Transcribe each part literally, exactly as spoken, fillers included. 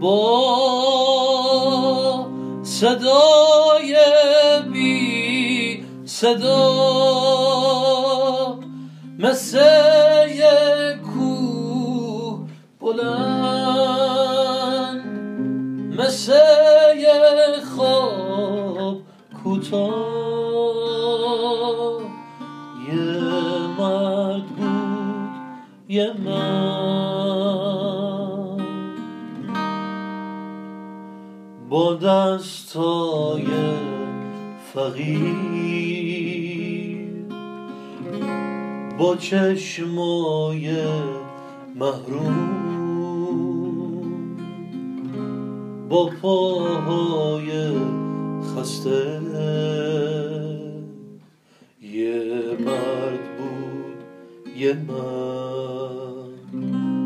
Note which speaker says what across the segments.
Speaker 1: با صدای بی صدا مثل یک کوه بلند، مثل یک خواب کوتاه، یه مرد بود یه مرد با دستای فقیر، با چشمای محروم، با پاهای خسته. یه مرد بود یه مرد.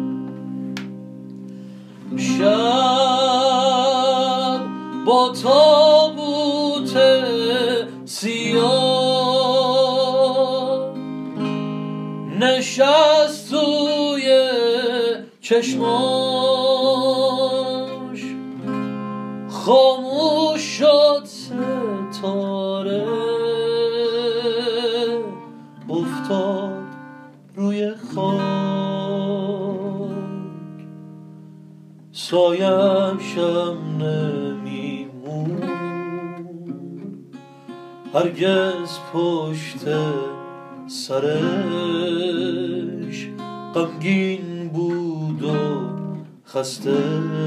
Speaker 1: شب با تابوت سیاه نشست توی چشماش، خاموش شد ستاره، افتاد روی خاک. سایم شم نمیمون هرگز پشت سرش، غمگین بود و خسته،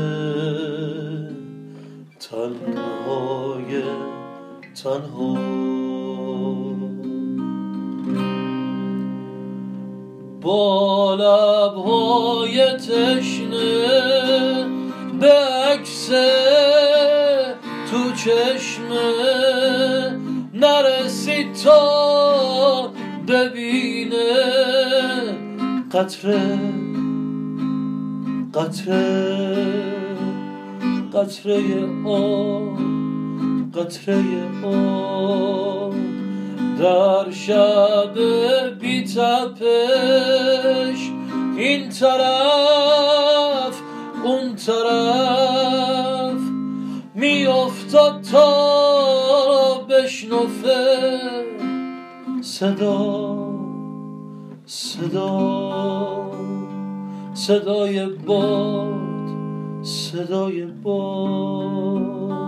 Speaker 1: تنهای تنها. با لبهای تشنه به عکس تو چشمه نرسید تا ببینه قطره قطره قطره آب، قطره آب در شب بی تپش، این طرف اون طرف می افتاد تا بشنفه صدا صدا صدای باد، صدای باد.